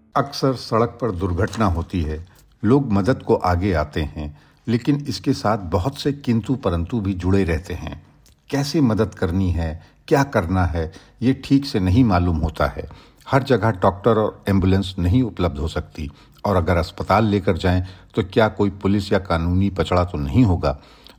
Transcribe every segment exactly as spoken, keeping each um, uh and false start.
अक्सर सड़क पर दुर्घटना होती है। लोग मदद को आगे आते हैं, लेकिन इसके साथ बहुत से किंतु परंतु भी जुड़े रहते हैं। कैसे मदद करनी है, क्या करना है, ये ठीक से नहीं मालूम होता है। हर जगह डॉक्टर और एम्बुलेंस नहीं उपलब्ध हो सकती, और अगर अस्पताल लेकर जाएं तो क्या कोई पुलिस या कानूनी पचड़ा तो नहीं होगा।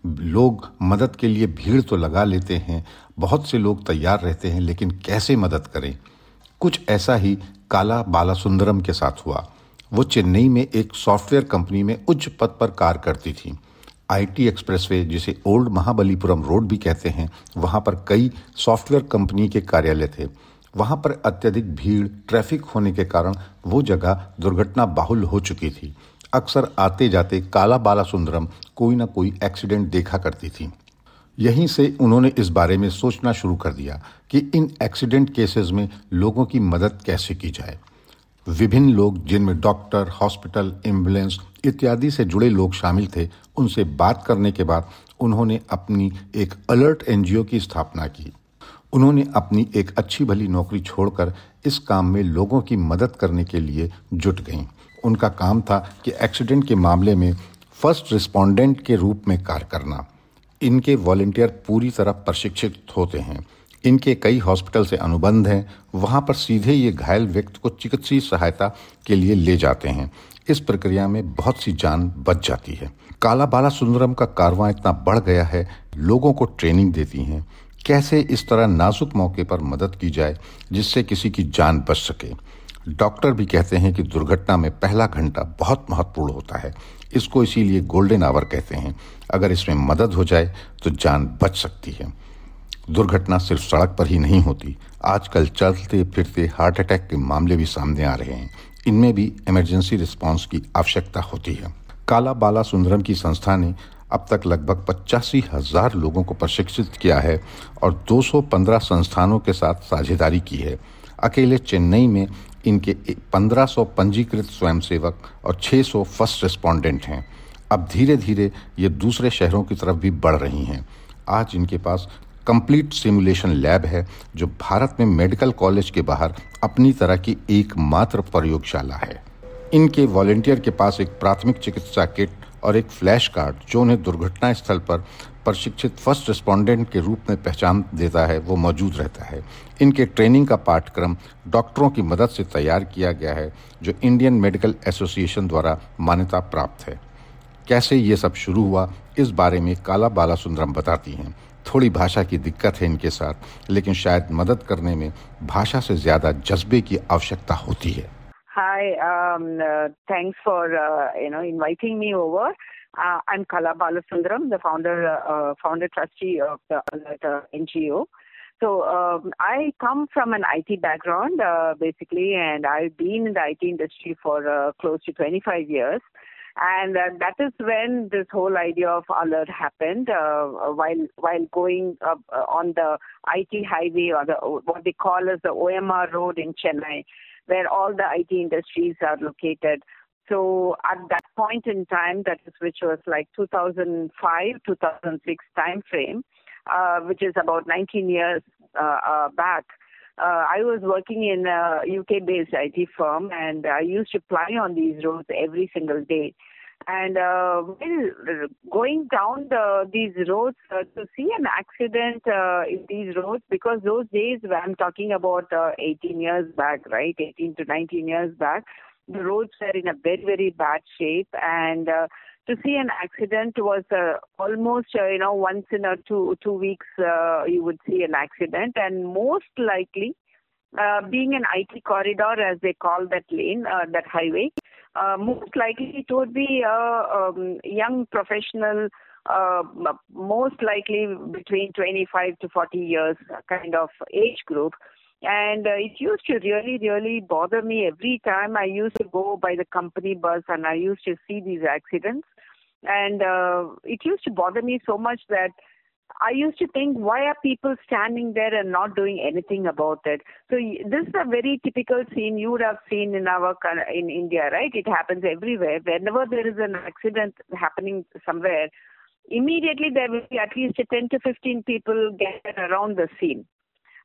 लोग मदद के लिए भीड़ तो लगा लेते हैं, बहुत से लोग तैयार रहते हैं, लेकिन कैसे मदद करें। कुछ ऐसा ही काला बालासुंदरम के साथ हुआ। वो चेन्नई में एक सॉफ्टवेयर कंपनी में उच्च पद पर कार्य करती थी। आईटी एक्सप्रेसवे, जिसे ओल्ड महाबलीपुरम रोड भी कहते हैं, वहां पर कई सॉफ्टवेयर कंपनी के कार्यालय थे। वहां पर अत्यधिक भीड़, ट्रैफिक होने के कारण वो जगह दुर्घटना बाहुल हो चुकी थी। अक्सर आते जाते काला बालासुंदरम कोई ना कोई एक्सीडेंट देखा करती थी। यहीं से उन्होंने इस बारे में सोचना शुरू कर दिया कि इन एक्सीडेंट केसेस में लोगों की मदद कैसे की जाए। विभिन्न लोग, जिनमें डॉक्टर, हॉस्पिटल, एम्बुलेंस इत्यादि से जुड़े लोग शामिल थे, उनसे बात करने के बाद उन्होंने अपनी एक अलर्ट एनजीओ की स्थापना की। उन्होंने अपनी एक अच्छी भली नौकरी छोड़कर इस काम में लोगों की मदद करने के लिए जुट गईं। उनका काम था कि एक्सीडेंट के मामले में फर्स्ट रिस्पोंडेंट के रूप में कार्य करना। इनके वॉलंटियर पूरी तरह प्रशिक्षित होते हैं। इनके कई हॉस्पिटल से अनुबंध हैं। वहां पर सीधे ये घायल व्यक्ति को चिकित्सीय सहायता के लिए ले जाते हैं। इस प्रक्रिया में बहुत सी जान बच जाती है। काला बालासुंदरम का कारवां इतना बढ़ गया है, लोगों को ट्रेनिंग देती हैं कैसे इस तरह नाजुक मौके पर मदद की जाए जिससे किसी की जान बच सके। डॉक्टर भी कहते हैं कि दुर्घटना में पहला घंटा बहुत महत्वपूर्ण होता है। इसको इसीलिए गोल्डन आवर कहते हैं। अगर इसमें मदद हो जाए तो जान बच सकती है। दुर्घटना सिर्फ सड़क पर ही नहीं होती। आजकल चलते फिरते हार्ट अटैक के मामले भी सामने आ रहे हैं। इनमें भी इमरजेंसी रिस्पांस की आवश्यकता होती है। काला बालासुंदरम की संस्था ने अब तक लगभग पचासी हजार लोगों को प्रशिक्षित किया है और दो सौ पंद्रह संस्थानों के साथ साझेदारी की है। अकेले चेन्नई में इनके पंद्रह सौ पंजीकृत स्वयंसेवक और छह सौ फर्स्ट रिस्पोंडेंट हैं। अब धीरे धीरे ये दूसरे शहरों की तरफ भी बढ़ रही हैं। आज इनके पास कंप्लीट सिमुलेशन लैब है, जो भारत में मेडिकल कॉलेज के बाहर अपनी तरह की एकमात्र प्रयोगशाला है। इनके वॉलंटियर के पास एक प्राथमिक चिकित्सा किट और एक फ्लैश कार्ड, जो उन्हें दुर्घटना स्थल पर प्रशिक्षित फर्स्ट रिस्पोंडेंट के रूप में पहचान देता है, वो मौजूद रहता है। इनके ट्रेनिंग का पाठ्यक्रम डॉक्टरों की मदद से तैयार किया गया है, जो इंडियन मेडिकल एसोसिएशन द्वारा मान्यता प्राप्त है। कैसे ये सब शुरू हुआ, इस बारे में काला बालासुंदरम बताती हैं। थोड़ी भाषा की दिक्कत है इनके साथ, लेकिन शायद मदद करने में भाषा से ज्यादा जज्बे की आवश्यकता होती है। Hi, um, uh, thanks for uh, you know inviting me over. Uh, I'm Kala Balasundaram, the founder, uh, founder trustee of the Alert uh, N G O. So um, I come from an I T background, uh, basically, and I've been in the I T industry for uh, close to twenty-five years. And uh, that is when this whole idea of alert happened, uh, while while going uh, on the I T highway, or the what they call as the O M R road in Chennai, where all the I T industries are located. So at that point in time, that is which was like two thousand five, two thousand six time frame, uh, which is about nineteen years uh, uh, back. Uh, I was working in a U K-based I T firm, and I used to fly on these roads every single day. And uh, well, going down the, these roads uh, to see an accident uh, in these roads, because those days, I'm talking about uh, eighteen years back, right? eighteen to nineteen years back, the roads were in a very, very bad shape. And uh, to see an accident was uh, almost, uh, you know, once in a two, two weeks, uh, you would see an accident. And most likely, uh, being an I T corridor, as they call that lane, uh, that highway, Uh, most likely it would be a um, young professional, uh, most likely between twenty-five to forty years kind of age group. And uh, it used to really, really bother me every time I used to go by the company bus and I used to see these accidents. And uh, it used to bother me so much that I used to think, why are people standing there and not doing anything about it? So this is a very typical scene you would have seen in our in India, right? It happens everywhere. Whenever there is an accident happening somewhere, immediately there will be at least ten to fifteen people gathered around the scene.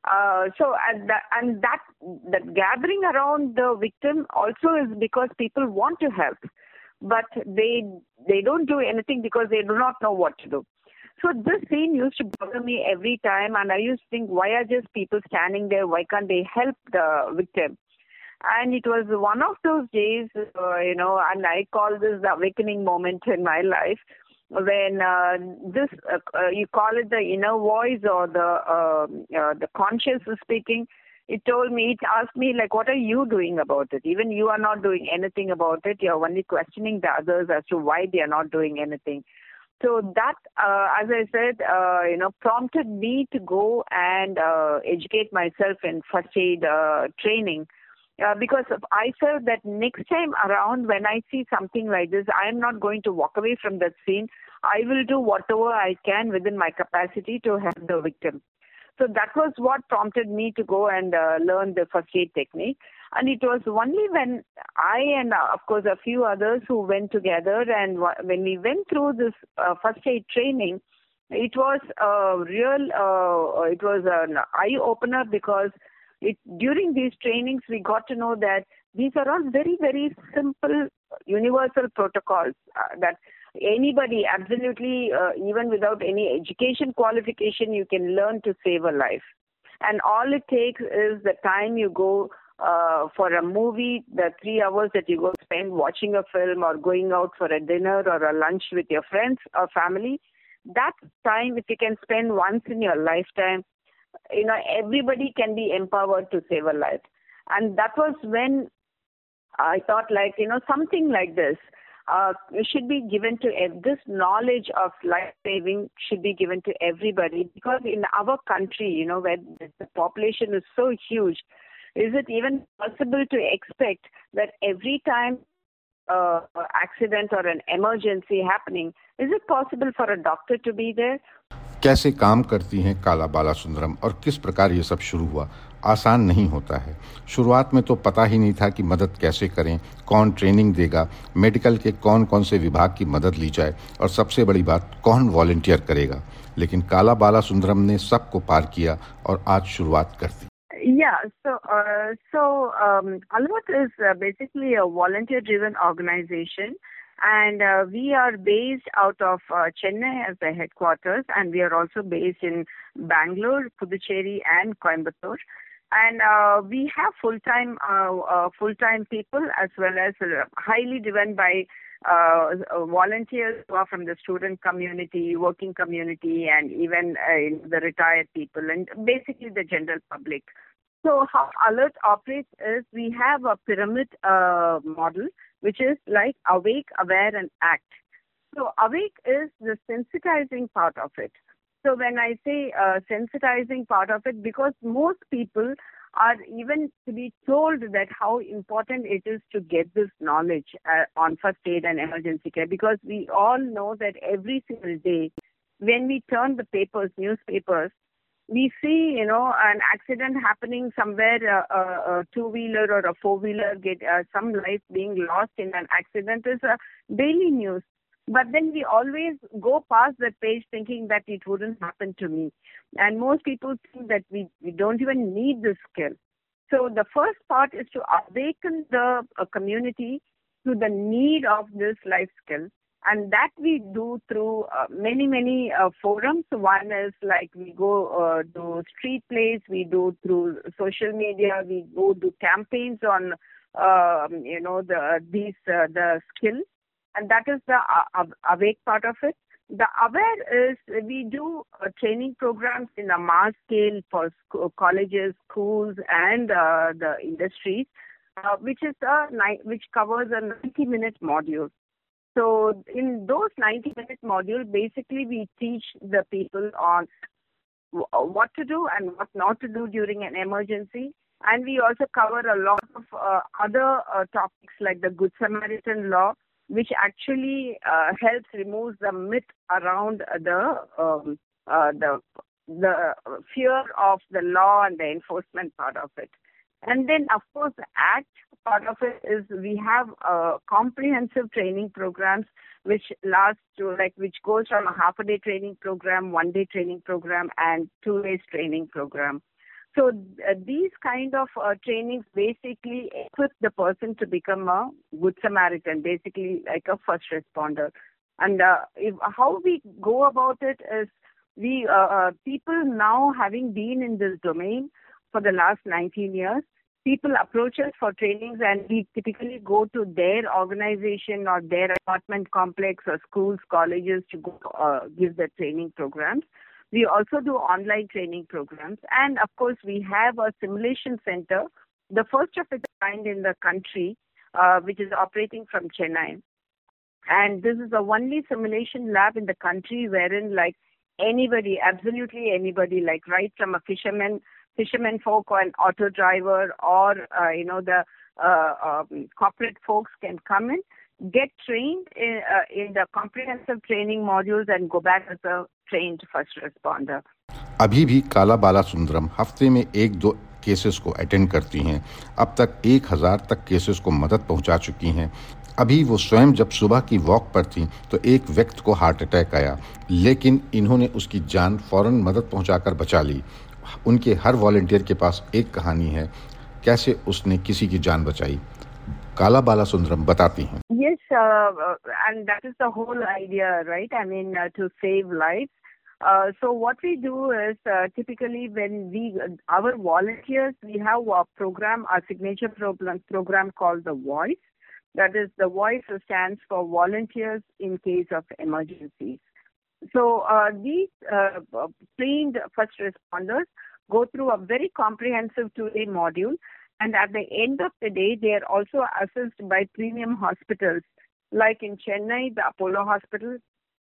Uh, so and that, and that that gathering around the victim also is because people want to help, but they they don't do anything because they do not know what to do. So this scene used to bother me every time, and I used to think, why are just people standing there? Why can't they help the victim? And it was one of those days, uh, you know, and I call this the awakening moment in my life, when uh, this, uh, uh, you call it the inner voice or the uh, uh, the conscious is speaking. It told me, it asked me, like, what are you doing about it? Even you are not doing anything about it. You're only questioning the others as to why they are not doing anything. So that, uh, as I said, uh, you know, prompted me to go and uh, educate myself in first aid uh, training. Uh, because I felt that next time around, when I see something like this, I am not going to walk away from that scene. I will do whatever I can within my capacity to help the victim. So that was what prompted me to go and uh, learn the first aid technique. And it was only when I and, uh, of course, a few others who went together, and w- when we went through this uh, first aid training, it was a real, uh, it was an eye-opener, because it, during these trainings, we got to know that these are all very, very simple, universal protocols uh, that anybody, absolutely, uh, even without any education qualification, you can learn to save a life. And all it takes is the time you go uh, for a movie, the three hours that you go spend watching a film or going out for a dinner or a lunch with your friends or family. That time, if you can spend once in your lifetime, you know, everybody can be empowered to save a life. And that was when I thought, like, you know, something like this uh, should be given to ev- this knowledge of life saving should be given to everybody, because in our country, you know, where the population is so huge, is it even possible to expect that every time uh, accident or an emergency happening, is it possible for a doctor to be there? कैसे काम करती हैं काला बाला सुंदरम और किस प्रकार ये सब शुरू हुआ, आसान नहीं होता है। शुरुआत में तो पता ही नहीं था कि मदद कैसे करें, कौन ट्रेनिंग देगा, मेडिकल के कौन कौन से विभाग की मदद ली जाए, और सबसे बड़ी बात, कौन वॉलंटियर करेगा। लेकिन काला बाला सुंदरम ने सबको पार किया और आज शुरुआत कर दी। Yeah, so uh, so um, Alvat is uh, basically a volunteer-driven organization, and uh, we are based out of uh, Chennai as the headquarters, and we are also based in Bangalore, Puducherry, and Coimbatore. And uh, we have full-time uh, uh, full-time people, as well as uh, highly driven by uh, volunteers who are from the student community, working community, and even uh, the retired people, and basically the general public. So how Alert operates is, we have a pyramid uh, model, which is like awake, aware, and act. So awake is the sensitizing part of it. So when I say uh, sensitizing part of it, because most people are even to be told that how important it is to get this knowledge uh, on first aid and emergency care, because we all know that every single day when we turn the papers, newspapers, we see, you know, an accident happening somewhere, uh, a, a two-wheeler or a four-wheeler, get uh, some life being lost in an accident is a daily news. But then we always go past that page thinking that it wouldn't happen to me. And most people think that we, we don't even need this skill. So the first part is to awaken the uh, community to the need of this life skill. And that we do through uh, many, many uh, forums. One is like we go uh, to street plays, we do through social media, we go do campaigns on, uh, you know, the these uh, the skills. And that is the uh, awake part of it. The aware is we do uh, training programs in a mass scale for sc- colleges, schools, and uh, the industries, uh, which is a ni- which covers a ninety-minute module. So in those ninety-minute modules, basically we teach the people on w- what to do and what not to do during an emergency. And we also cover a lot of uh, other uh, topics like the Good Samaritan law, which actually uh, helps remove the myth around the um, uh, the the fear of the law and the enforcement part of it. And then, of course, the ACT part of it is we have uh, comprehensive training programs which last to like which goes from a half a day training program, one day training program, and two days training program. So uh, these kind of uh, trainings basically equip the person to become a good Samaritan, basically like a first responder. And uh, if, how we go about it is we uh, uh, people now having been in this domain for the last nineteen years, people approach us for trainings and we typically go to their organization or their apartment complex or schools, colleges to go uh, give the training programs. We also do online training programs. And of course, we have a simulation center, the first of its kind in the country, uh, which is operating from Chennai. And this is the only simulation lab in the country wherein like anybody, absolutely anybody, like right from a fisherman, fisherman folk or an auto driver or, uh, you know, the uh, um, corporate folks can come in, get trained in, uh, in the comprehensive training modules and go back as a trained first responder. अभी भी काला बाला सुंदरम हफ्ते में एक दो cases को attend करती हैं। अब तक एक हजार तक केसेस को मदद पहुंचा चुकी हैं। अभी वो स्वयं जब सुबह की वॉक पर थी तो एक व्यक्ति को हार्ट अटैक आया, लेकिन इन्होंने उसकी जान फौरन मदद पहुंचाकर बचा ली। उनके हर वॉलंटियर के पास एक कहानी है, कैसे उसने किसी की जान बचाई। काला बाला सुंदरम बताती हैं। Yes, uh, and that is the whole idea, right? I mean, uh, to save lives. Uh, so what we do is uh, typically when we, our volunteers, we have a program, a signature program, program called The Voice. That is, The Voice stands for Volunteers in Case of Emergencies. So uh, these uh, trained first responders go through a very comprehensive two-day module. And at the end of the day, they are also assessed by premium hospitals, like in Chennai, the Apollo Hospital,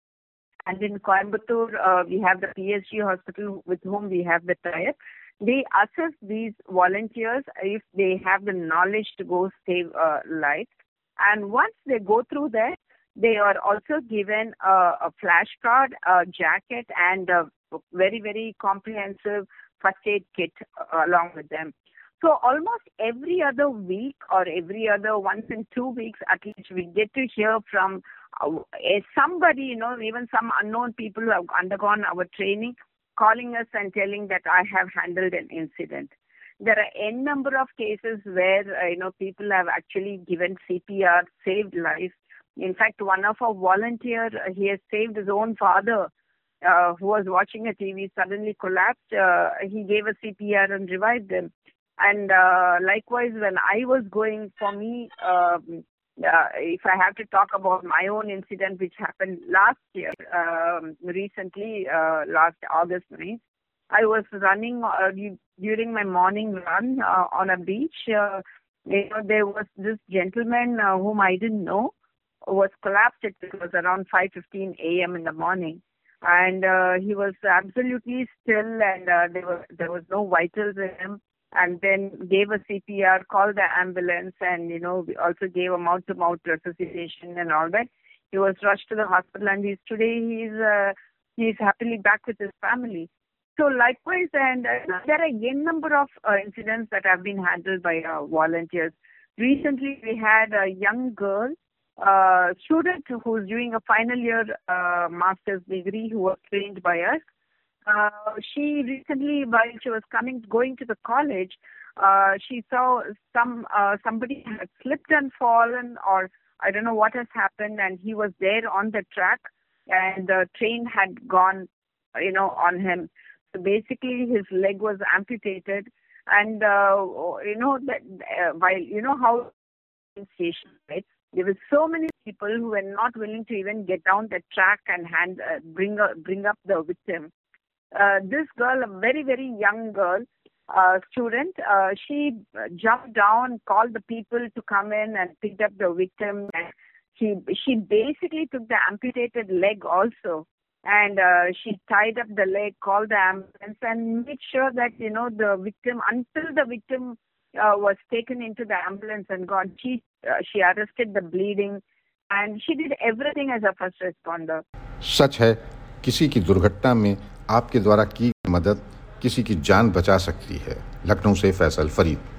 and in Coimbatore, uh, we have the P S G hospital with whom we have the tie-up. They assess these volunteers if they have the knowledge to go save uh, lives. And once they go through that, they are also given a, a flashcard, a jacket, and a very, very comprehensive first aid kit uh, along with them. So almost every other week or every other once in two weeks, at least we get to hear from uh, somebody, you know, even some unknown people who have undergone our training, calling us and telling that I have handled an incident. There are n number of cases where, uh, you know, people have actually given C P R, saved lives. In fact, one of our volunteers, uh, he has saved his own father uh, who was watching a T V, suddenly collapsed. Uh, he gave a C P R and revived him. And uh, likewise, when I was going, for me, um, uh, if I have to talk about my own incident, which happened last year, um, recently, uh, last August ninth, I was running uh, during my morning run uh, on a beach. Uh, you know, there was this gentleman uh, whom I didn't know was collapsed. It was around five fifteen a m in the morning. And uh, he was absolutely still and uh, there, was, there was no vitals in him. And then gave a C P R, called the ambulance, and, you know, we also gave a mouth-to-mouth resuscitation and all that. He was rushed to the hospital, and he's today he's uh, he's happily back with his family. So likewise, and uh, there are a number of uh, incidents that have been handled by uh, volunteers. Recently, we had a young girl, uh, student who's doing a final year uh, master's degree, who was trained by us. Uh, she recently, while she was coming, going to the college, uh, she saw some uh, somebody had slipped and fallen, or I don't know what has happened, and he was there on the track, and the train had gone, you know, on him. So basically, his leg was amputated, and uh, you know that uh, while you know how station, right? There were so many people who were not willing to even get down the track and hand uh, bring uh, bring up the victim. Uh, this girl, a very, very young girl, uh, student, uh, she jumped down, called the people to come in and picked up the victim. And she, she basically took the amputated leg also. And uh, she tied up the leg, called the ambulance, and made sure that, you know, the victim, until the victim uh, was taken into the ambulance and gone, she, uh, she arrested the bleeding. And she did everything as a first responder. सच है, किसी की दुर्घटना में आपके द्वारा की मदद किसी की जान बचा सकती है। लखनऊ से फैसल फरीद।